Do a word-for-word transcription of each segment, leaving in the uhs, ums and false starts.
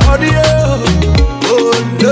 audio. Oh no.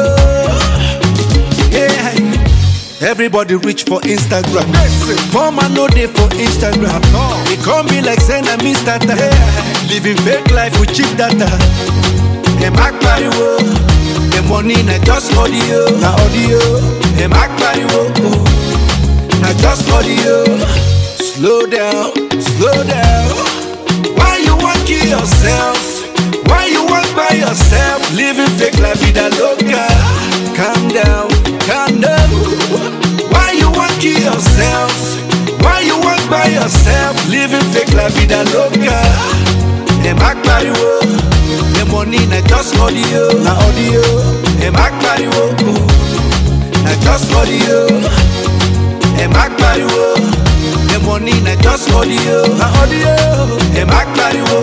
Yeah. Everybody reach for Instagram. Poor man no day for Instagram. They call me like send a Mister Yeah. Living fake life with cheap data. Them act body wo. The money na just audio. Na audio. Them act body wo. Na just audio. Slow down, slow down. Why you want kill yourself? Why you want by yourself? Living fake life vida loca. Calm down, calm down. Why you want kill yourself? Why you want by yourself? Living fake life vida loca. Them act body wo. The money na just audio. Na audio. Them act body wo. Na just audio. Them act body wo. The money na just audio. Na audio. Them act body wo.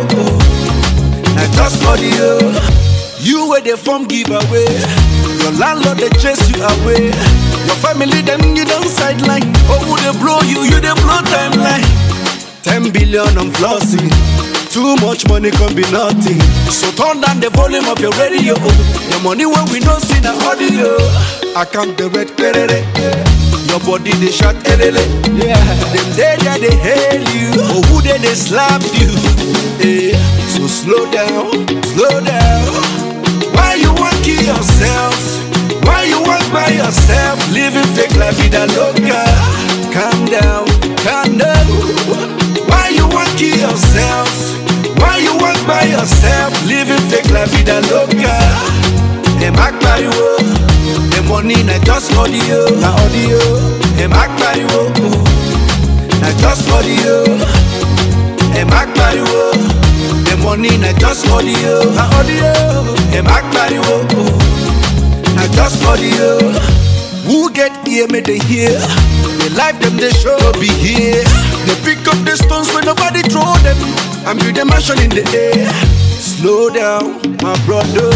Na just audio. You where they from giveaway. Your landlord they chase you away. Your family them you don't sideline. Oh who they blow you, you they blow timeline. Ten billion on flossing. Too much money can be nothing. So turn down the volume of your radio. The money when we don't see the audio. I count the red perere. Your body they shot elele. Yeah. Them they there they hail you. Oh who they they slap you. Yeah. So slow down, slow down. Why you want kill yourself? Why you want by yourself? Living fake life vida loca. Calm down, calm down. Why you want kill yourself? Why you want by yourself? Living fake life vida loca. Them act body wo. The money na just audio. Na audio. Them act body wo. Na just audio. Them act body wo. The money na just audio. Na audio. Them act body wo. Na just audio. Who get here may they hear. The life them they show be here. They pick up the stones when nobody throw them. And build a mansion in the air. Slow down, my brother.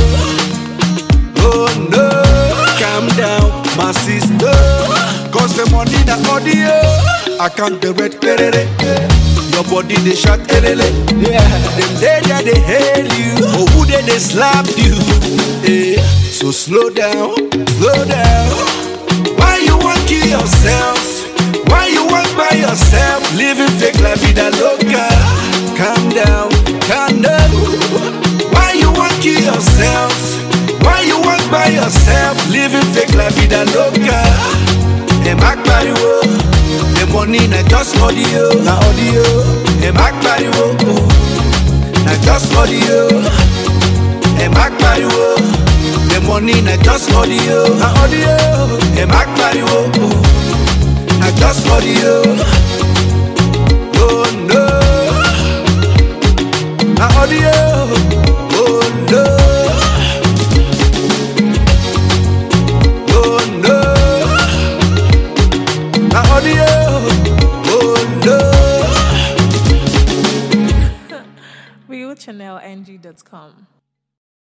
Oh no. Calm down, my sister. Cause the money the audio. I can't the red perere. Your body they shot elele. Yeah. Them they there they hail you. Oh who they they slap you. Yeah. So slow down, slow down. Why you want kill yourself? Why you want by yourself? Living fake life vida loca. Calm down, calm down. Why you want kill yourself? Why you want by yourself? Living fake life vida loca. Them act body wo. The money na just audio. Na audio. Them act body wo. Na just audio. Them act body wo. The money na just audio. Na audio. Them act body wo. Na just audio. Oh no. Na audio. Oh no. Oh no. Na audio. Oh no. real channel N G dot com